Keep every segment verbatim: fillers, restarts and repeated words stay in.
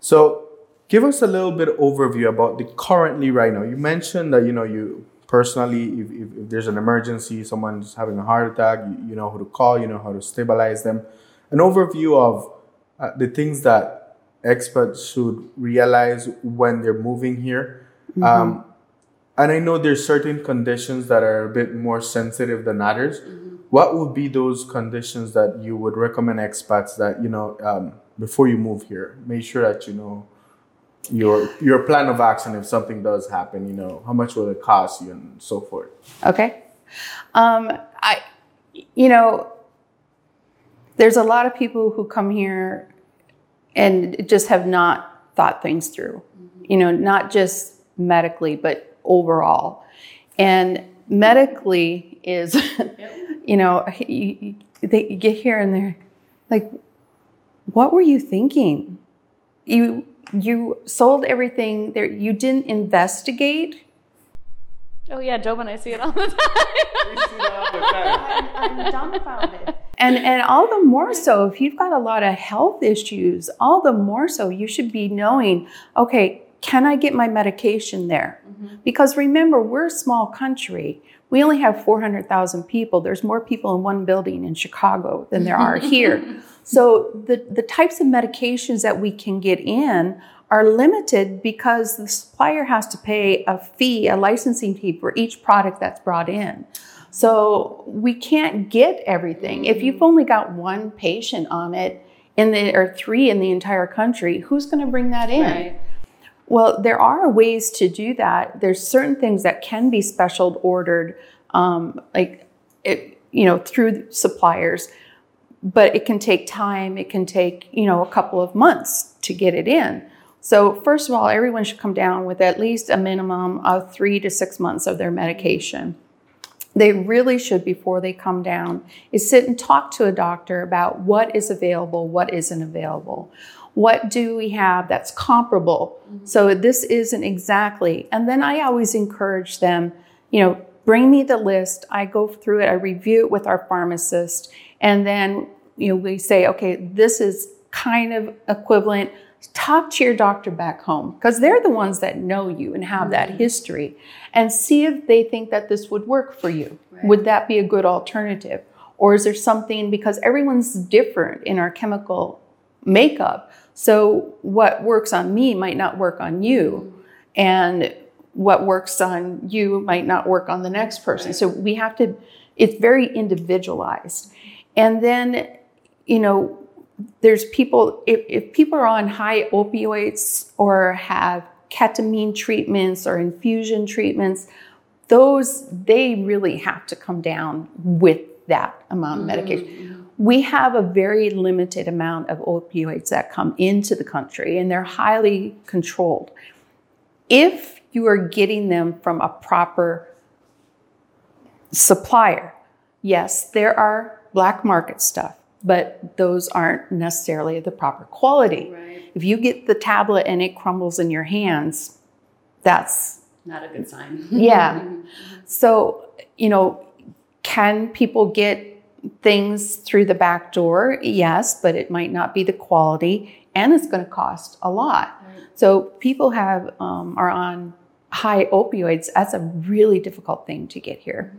So give us a little bit of overview about the currently right now. You mentioned that, you know, you personally, if, if, if there's an emergency, someone's having a heart attack, you, you know who to call, you know how to stabilize them. An overview of uh, the things that experts should realize when they're moving here. Mm-hmm. Um, and I know there's certain conditions that are a bit more sensitive than others. Mm-hmm. What would be those conditions that you would recommend expats that, you know, um, before you move here, make sure that you know your your plan of action if something does happen, you know, how much will it cost you and so forth. Okay. Um, I, you know, there's a lot of people who come here and just have not thought things through, mm-hmm. you know, not just medically, but overall. And medically is, you know, you, you, they, you get here and they're like, what were you thinking? You you sold everything there. You didn't investigate. Oh yeah, Job and I see it all the time. We see it all the time. I'm, I'm dumbfounded. And and all the more so if you've got a lot of health issues, all the more so you should be knowing, okay, can I get my medication there? Mm-hmm. Because remember, we're a small country. We only have four hundred thousand people. There's more people in one building in Chicago than there are here. So the, the types of medications that we can get in are limited because the supplier has to pay a fee, a licensing fee for each product that's brought in. So we can't get everything. If you've only got one patient on it in the or three in the entire country, who's going to bring that in? Right. Well, there are ways to do that. There's certain things that can be special ordered, um, like it, you know, through suppliers. But it can take time. It can take, you know, a couple of months to get it in. So first of all, everyone should come down with at least a minimum of three to six months of their medication. They really should, before they come down, is sit and talk to a doctor about what is available, what isn't available. What do we have that's comparable? Mm-hmm. So this isn't exactly. And then I always encourage them, you know, bring me the list. I go through it. I review it with our pharmacist. And then, you know, we say, okay, this is kind of equivalent. Talk to your doctor back home because they're the ones that know you and have mm-hmm. that history, and see if they think that this would work for you. Right. Would that be a good alternative? Or is there something, because everyone's different in our chemical makeup. So what works on me might not work on you. Mm-hmm. And what works on you might not work on the next person. Right. So we have to, it's very individualized. And then, you know, there's people, if, if people are on high opioids or have ketamine treatments or infusion treatments, those, they really have to come down with that amount of medication. Mm-hmm. We have a very limited amount of opioids that come into the country, and they're highly controlled. If you are getting them from a proper supplier, yes, there are black market stuff, but those aren't necessarily the proper quality. Right. If you get the tablet and it crumbles in your hands, that's not a good sign. Yeah. So, you know, can people get things through the back door? Yes, but it might not be the quality, and it's going to cost a lot. Right. So people have um, are on high opioids. That's a really difficult thing to get here.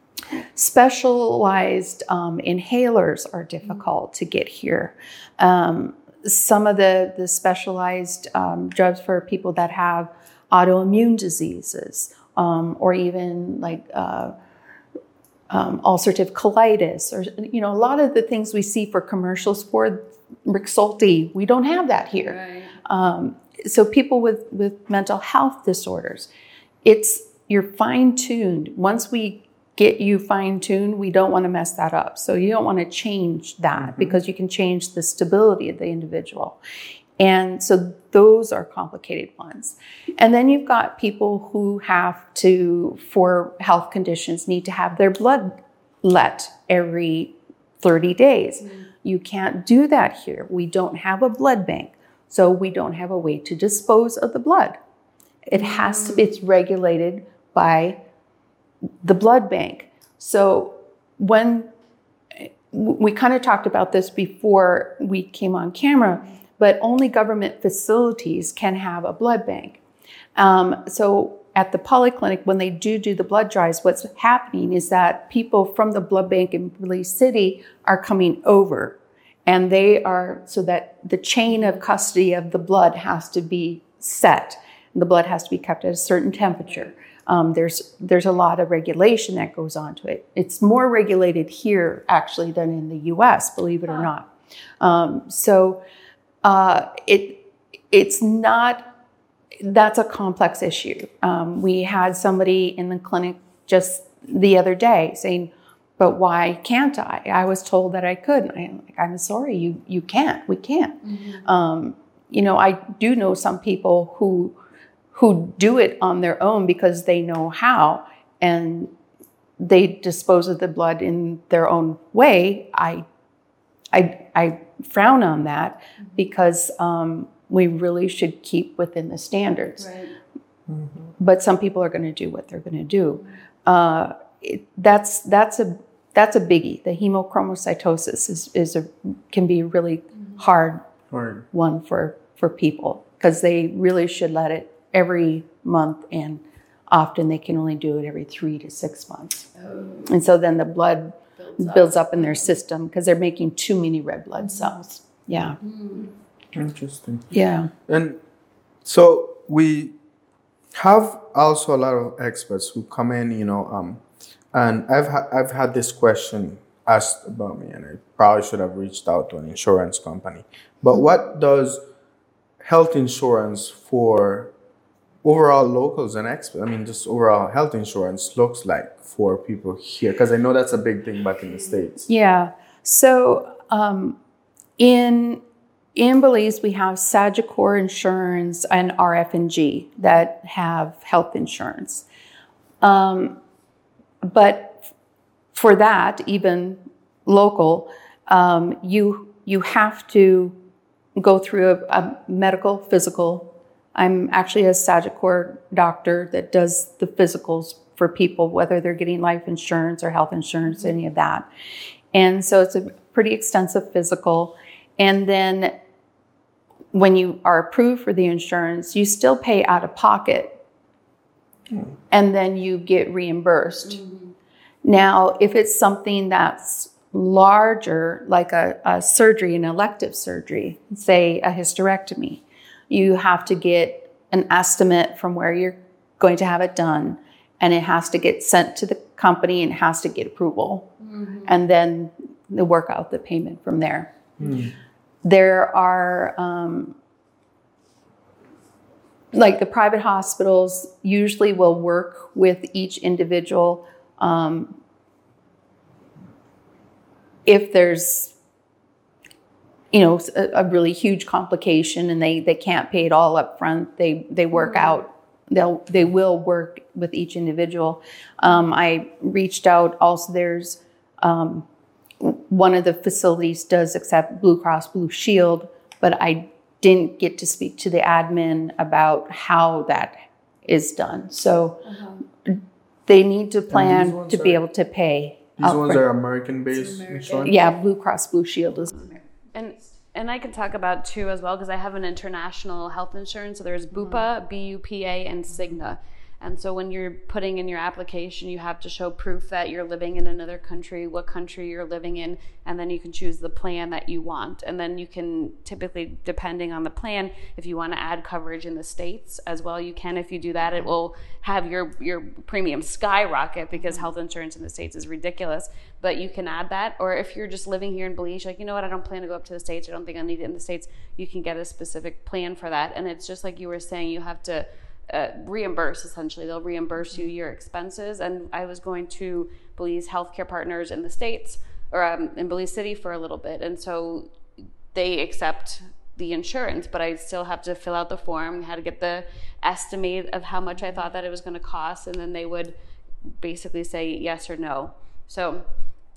Specialized um, inhalers are difficult to get here. Um, some of the, the specialized um, drugs for people that have autoimmune diseases, um, or even like uh, um, ulcerative colitis, or, you know, a lot of the things we see for commercials for Rexulti, we don't have that here. Right. Um, so people with, with mental health disorders, it's, you're fine-tuned. Once we get you fine-tuned, we don't want to mess that up. So you don't want to change that, mm-hmm. because you can change the stability of the individual. And so those are complicated ones. And then you've got people who have to, for health conditions, need to have their blood let every thirty days. Mm-hmm. You can't do that here. We don't have a blood bank. So we don't have a way to dispose of the blood. It has to, it's regulated by the blood bank. So when we kind of talked about this before we came on camera, but only government facilities can have a blood bank. Um, so at the polyclinic, when they do do the blood drives, what's happening is that people from the blood bank in Belize City are coming over, and they are, so that the chain of custody of the blood has to be set. The blood has to be kept at a certain temperature. Um, there's there's a lot of regulation that goes on to it. It's more regulated here actually than in the U S, believe it or not. Um, so uh, it it's not, that's a complex issue. Um, we had somebody in the clinic just the other day saying, but why can't I? I was told that I could. And I'm like, I'm sorry, you you can't. We can't. Mm-hmm. Um, you know, I do know some people who who do it on their own because they know how, and they dispose of the blood in their own way. I, I, I frown on that because um, we really should keep within the standards. Right. Mm-hmm. But some people are going to do what they're going to do. Uh, it, that's that's a that's a biggie. The hemochromatosis is is a can be a really hard Hard. one for for people because they really should let it every month, and often they can only do it every three to six months. Oh. And so then the blood builds, builds up. up in their system because they're making too many red blood cells. Yeah. Interesting. Yeah. And so we have also a lot of experts who come in, you know, um, and I've ha- I've had this question asked about me, and I probably should have reached out to an insurance company. But mm-hmm. what does health insurance for overall locals and experts, I mean, just overall health insurance looks like for people here? Because I know that's a big thing back in the States. Yeah. So um, in in Belize, we have Sagicor Insurance and R F and G that have health insurance. Um, but for that, even local, um, you you have to go through a, a medical physical. I'm actually a Sagicor doctor that does the physicals for people, whether they're getting life insurance or health insurance, any of that. And so it's a pretty extensive physical. And then when you are approved for the insurance, you still pay out of pocket. Mm. And then you get reimbursed. Mm-hmm. Now, if it's something that's larger, like a, a surgery, an elective surgery, say a hysterectomy, you have to get an estimate from where you're going to have it done, and it has to get sent to the company and has to get approval. Mm-hmm. And then they work out the payment from there. Mm. There are, um, like the private hospitals usually will work with each individual. Um, if there's you know, a, a really huge complication and they, they can't pay it all up front, they, they work mm-hmm. out, they'll, they will work with each individual. Um, I reached out also, there's, um, one of the facilities does accept Blue Cross Blue Shield, but I didn't get to speak to the admin about how that is done. So uh-huh. they need to plan to are, be able to pay. These ones are American-based insurance? Yeah, Blue Cross Blue Shield is American. And and I can talk about two as well because I have an international health insurance. So there's Bupa, B U P A, and Cigna. And so when you're putting in your application, you have to show proof that you're living in another country, what country you're living in, and then you can choose the plan that you want. And then you can typically, depending on the plan, if you want to add coverage in the States as well, you can. If you do that, it will have your, your premium skyrocket because health insurance in the States is ridiculous. But you can add that. Or if you're just living here in Belize, like, you know what, I don't plan to go up to the States. I don't think I need it in the States. You can get a specific plan for that. And it's just like you were saying, you have to Uh, reimburse, essentially. They'll reimburse you your expenses. And I was going to Belize Healthcare Partners in the States, or um, in Belize City for a little bit. And so they accept the insurance, but I still have to fill out the form, had to get the estimate of how much I thought that it was going to cost. And then they would basically say yes or no. So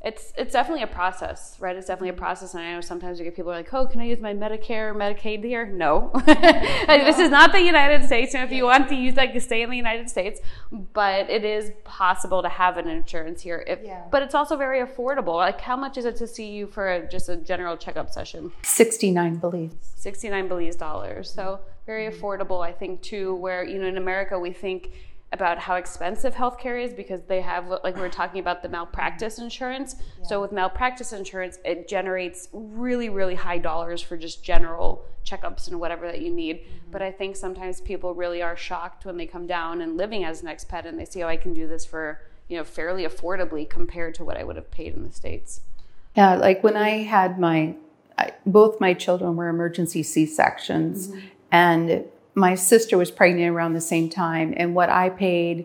It's it's definitely a process, right? It's definitely a process, and I know sometimes you get people who are like, "Oh, can I use my Medicare or Medicaid here?" No, like, this is not the United States. And if you want to use that, you stay in the United States. But it is possible to have an insurance here. If, Yeah. But it's also very affordable. Like, how much is it to see you for a, just a general checkup session? sixty-nine Belize. sixty-nine Belize dollars. So very affordable, I think, too. Where you know in America we think about how expensive healthcare is because they have, like we were talking about, the malpractice insurance. Yeah. So with malpractice insurance, it generates really, really high dollars for just general checkups and whatever that you need. Mm-hmm. But I think sometimes people really are shocked when they come down and living as an expat and they see, oh, I can do this for, you know, fairly affordably compared to what I would have paid in the States. Yeah, like when I had my, I, both my children were emergency C-sections, mm-hmm. and my sister was pregnant around the same time, and what I paid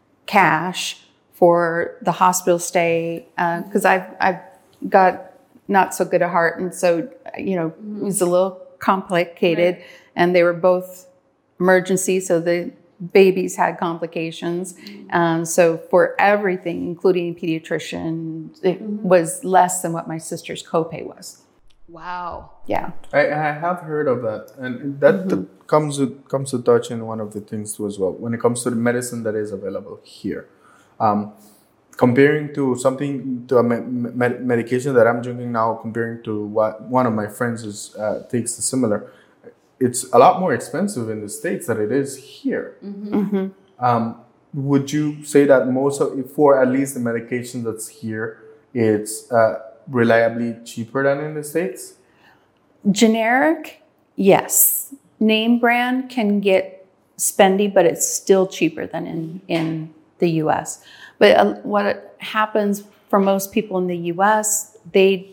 cash for the hospital stay, because uh, I've I've got not so good a heart, and so you know mm-hmm. it was a little complicated, right. And they were both emergency, so the babies had complications, mm-hmm. um, so for everything, including a pediatrician, it mm-hmm. was less than what my sister's copay was. Wow. Yeah. I, I have heard of that. And that Mm-hmm. t- comes to, comes to touch in one of the things too as well. When it comes to the medicine that is available here. Um, comparing to something, to a me- med- medication that I'm drinking now, comparing to what one of my friends is, uh, takes the similar, it's a lot more expensive in the States than it is here. Mm-hmm. Mm-hmm. Um, would you say that most of, for at least the medication that's here, it's... Uh, reliably cheaper than in the States? Generic, yes. Name brand can get spendy, but it's still cheaper than in, in the U S. But uh, what happens for most people in the U S, they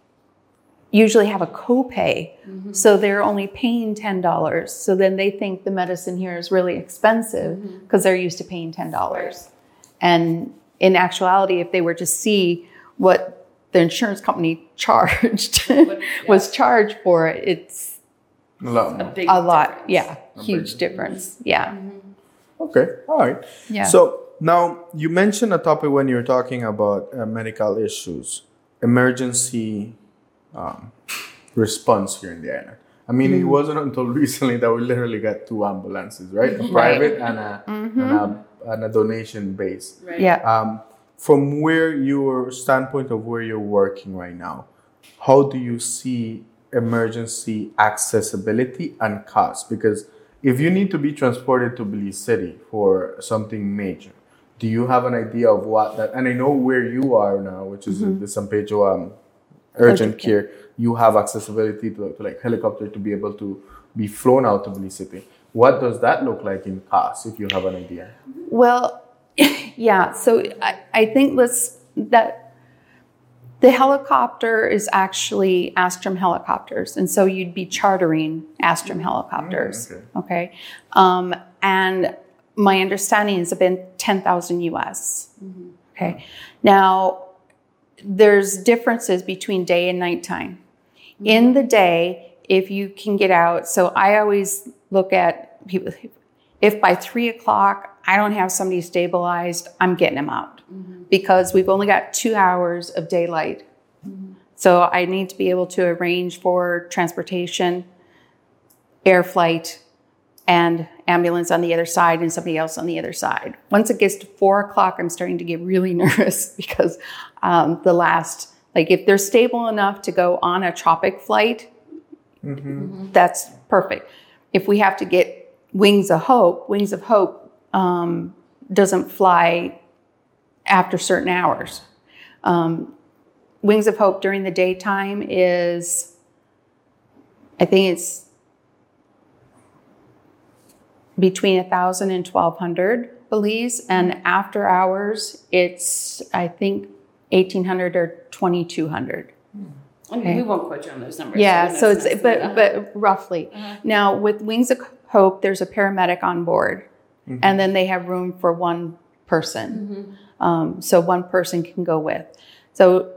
usually have a copay. Mm-hmm. So they're only paying ten dollars. So then they think the medicine here is really expensive because mm-hmm. they're used to paying ten dollars. Right. And in actuality, if they were to see what the insurance company charged yeah. was charged for it, it's a lot, a, big a lot, difference. yeah, a huge difference, yeah. Mm-hmm. Okay, all right. Yeah. So now you mentioned a topic when you were talking about uh, medical issues, emergency um, response here in the island. I mean, mm-hmm. it wasn't until recently that we literally got two ambulances, right? A private right. and a mm-hmm. and a, and a donation base. Right. Yeah. Um, From where your standpoint of where you're working right now, how do you see emergency accessibility and cost? Because if you need to be transported to Belize City for something major, do you have an idea of what that, and I know where you are now, which is mm-hmm. the San Pedro um, urgent care, care, you have accessibility to, to like helicopter to be able to be flown out to Belize City. What does that look like in cost, if you have an idea? Well, yeah, so I, I think let's, that the helicopter is actually Astrom helicopters. And so you'd be chartering Astrom helicopters. Mm, okay. okay? Um, and my understanding has been ten thousand U S. Mm-hmm. Okay. Now, there's differences between day and nighttime. Mm-hmm. In the day, if you can get out, so I always look at people, if by three o'clock, I don't have somebody stabilized, I'm getting them out mm-hmm. because we've only got two hours of daylight. Mm-hmm. So I need to be able to arrange for transportation, air flight, and ambulance on the other side and somebody else on the other side. Once it gets to four o'clock, I'm starting to get really nervous because um, the last, like if they're stable enough to go on a tropic flight, mm-hmm. that's perfect. If we have to get Wings of Hope, Wings of Hope, Um, doesn't fly after certain hours. Um, Wings of Hope during the daytime is, I think it's between one thousand and twelve hundred Belize, and after hours, it's, I think, eighteen hundred or twenty-two hundred. I mean, okay. We won't quote you on those numbers. Yeah, so, so it's, nice but, but roughly. Uh-huh. Now, with Wings of Hope, there's a paramedic on board. Mm-hmm. And then they have room for one person. Mm-hmm. Um, so one person can go with. So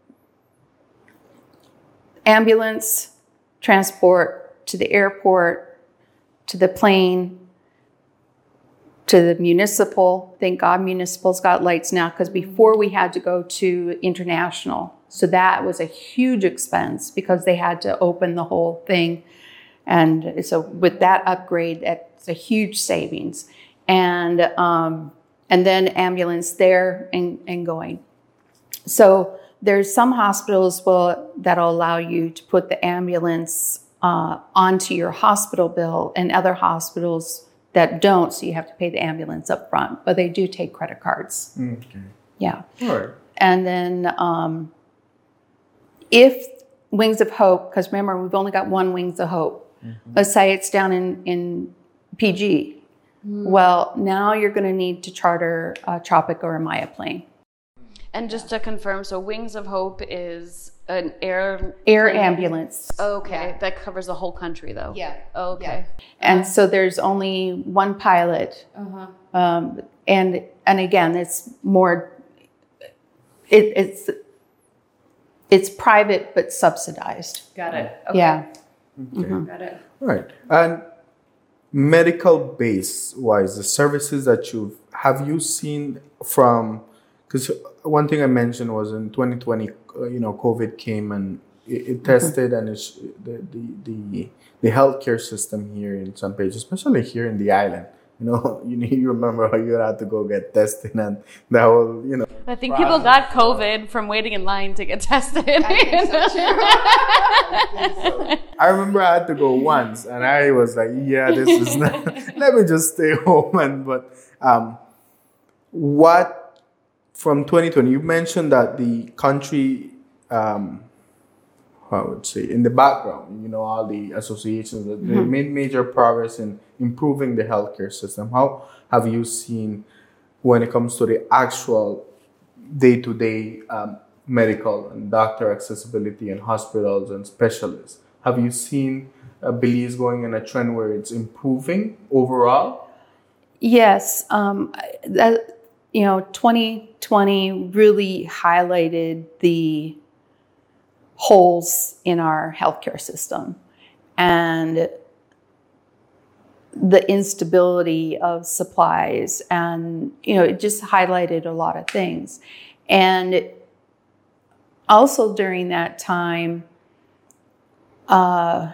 ambulance, transport to the airport, to the plane, to the municipal. Thank God municipal's got lights now, because before we had to go to international. So that was a huge expense because they had to open the whole thing. And so with that upgrade, that's a huge savings. And um, and then ambulance there and, and going. So there's some hospitals will that'll allow you to put the ambulance uh, onto your hospital bill, and other hospitals that don't, so you have to pay the ambulance up front. But they do take credit cards. Okay. Yeah. All right. And then um, if Wings of Hope, because remember, we've only got one Wings of Hope. Mm-hmm. Let's say it's down in, in P G. Mm. Well, now you're going to need to charter a Tropic or a Maya plane. And just to confirm, so Wings of Hope is an air... Air plane? ambulance. Okay. Yeah. That covers the whole country, though? Yeah. Okay. Yeah. And so there's only one pilot. Uh-huh. Um, and and again, it's more... It, it's it's private but subsidized. Got it. Okay. Yeah. Okay. Mm-hmm. Got it. All right. And medical base wise, the services that you've... Have you seen from... Because one thing I mentioned was in twenty twenty, uh, you know, COVID came and it, it tested mm-hmm. and it's, the, the the the healthcare system here in San Pedro, especially here in the island. You know, you you remember how you had to go get tested and that whole, you know. I think people got COVID from waiting in line to get tested. I think so too. I remember I had to go once and I was like, yeah, this is not, let me just stay home. And but um, what from twenty twenty, you mentioned that the country, um, I would say, in the background, you know, all the associations, that mm-hmm. they made major progress in improving the healthcare system. How have you seen when it comes to the actual day-to-day um, medical and doctor accessibility in hospitals and specialists? Have you seen uh, Belize going in a trend where it's improving overall? Yes. Um, that, you know, twenty twenty really highlighted the holes in our healthcare system and the instability of supplies. And, you know, it just highlighted a lot of things. And also during that time, uh,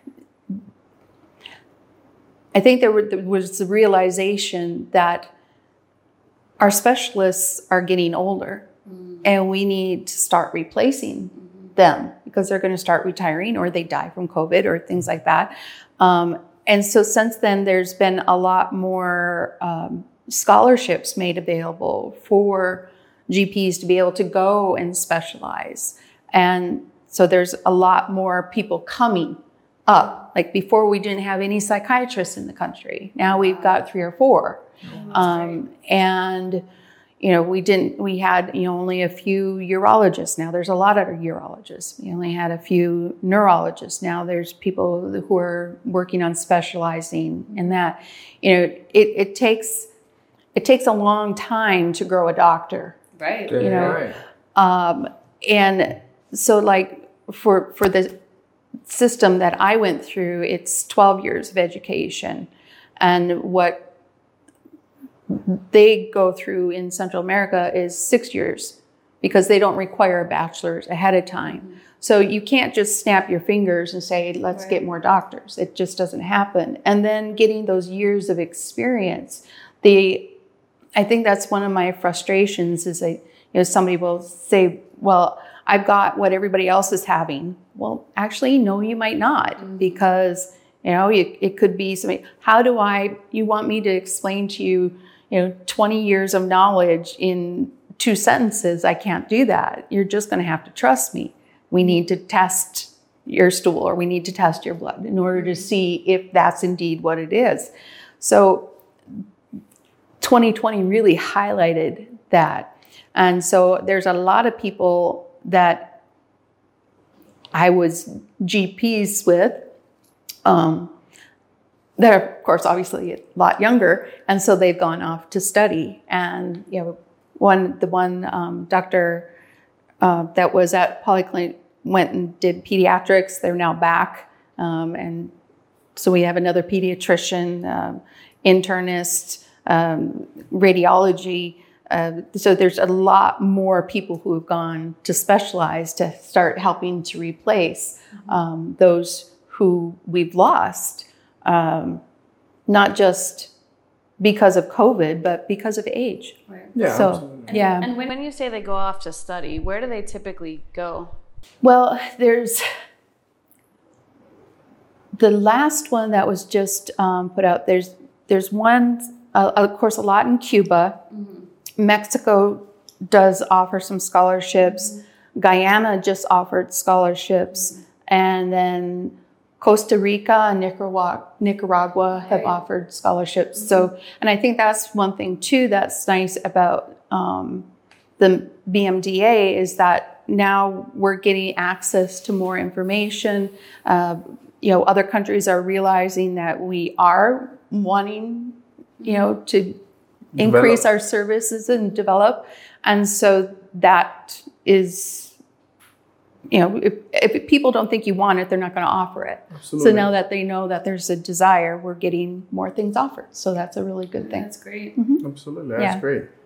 I think there, were, there was the realization that our specialists are getting older mm. and we need to start replacing mm-hmm. them because they're going to start retiring or they die from COVID or things like that. Um, and so since then, there's been a lot more um, scholarships made available for G Ps to be able to go and specialize. And so there's a lot more people coming up. Like before, we didn't have any psychiatrists in the country. Now we've got three or four. Oh, um, and, you know, we didn't, we had, you know, only a few urologists. Now there's a lot of urologists. We only had a few neurologists. Now there's people who are working on specializing in that. You know, it, it takes, it takes a long time to grow a doctor. Right. You know, right. Um, and so like for, for the system that I went through, it's twelve years of education. And what they go through in Central America is six years because they don't require a bachelor's ahead of time. Mm-hmm. So you can't just snap your fingers and say, let's right. get more doctors. It just doesn't happen. And then getting those years of experience, the, I think that's one of my frustrations is that, you know, somebody will say, well, I've got what everybody else is having. Well, actually, no, you might not mm-hmm. because, you know, it, it could be something. How do I, you want me to explain to you, you know, twenty years of knowledge in two sentences? I can't do that. You're just going to have to trust me. We need to test your stool or we need to test your blood in order to see if that's indeed what it is. So twenty twenty really highlighted that. And so there's a lot of people that I was G Ps with, um, that are, of course, obviously a lot younger, and so they've gone off to study. And you know, one the one um, doctor uh, that was at Polyclinic went and did pediatrics. They're now back, um, and so we have another pediatrician, um, internist, um, radiology. Uh, so there's a lot more people who have gone to specialize to start helping to replace um, those who we've lost, um, not just because of COVID, but because of age. Right. Yeah. So, absolutely. yeah. And when, when you say they go off to study, where do they typically go? Well, there's the last one that was just um, put out. There's there's one, uh, of course, a lot in Cuba. Mm-hmm. Mexico does offer some scholarships. Mm-hmm. Guyana just offered scholarships, mm-hmm. and then Costa Rica and Nicaragua, Nicaragua have right. offered scholarships. Mm-hmm. So, and I think that's one thing too that's nice about um, the B M D A is that now we're getting access to more information. Uh, you know, other countries are realizing that we are wanting, you know, to develop. Increase our services and develop. And so that is, you know, if, if people don't think you want it, they're not going to offer it. Absolutely. So now that they know that there's a desire, we're getting more things offered. So that's a really good thing. That's great. Mm-hmm. Absolutely. That's Yeah. great.